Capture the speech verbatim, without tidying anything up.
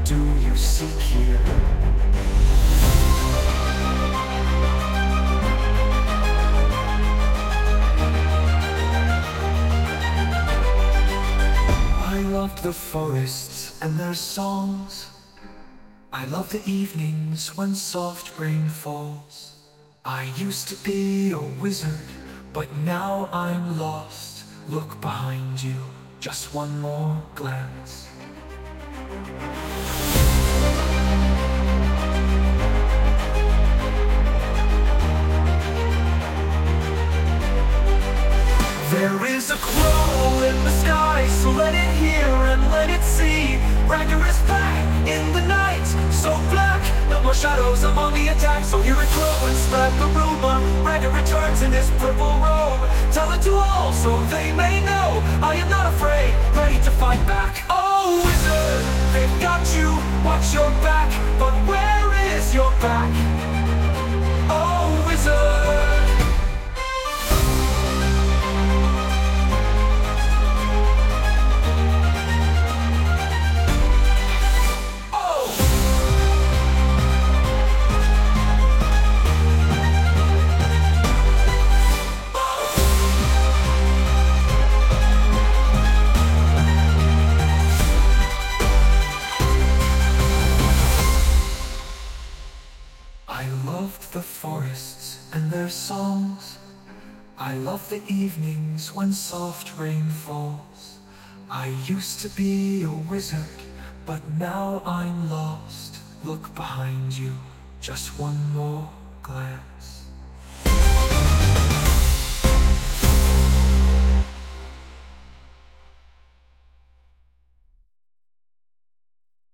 do you seek here? I loved the forests and their songs. I love the evenings when soft rain falls. I used to be a wizard, but now I'm lost. Look behind you, just one more glance. There is a crow in the sky, so let it hear and let it see. Ragnar is back in the night, so black, no more shadows among the attack. So hear it crow and spread the rumor. Ragnar returns in his purple robe. Tell it to all so they may know I am not afraid, ready to fight back. Oh wizard, they've got you, watch your back. But where is your back? Oh wizard. I loved the forests and their songs. I love the evenings when soft rain falls. I used to be a wizard, but now I'm lost. Look behind you, just one more glance.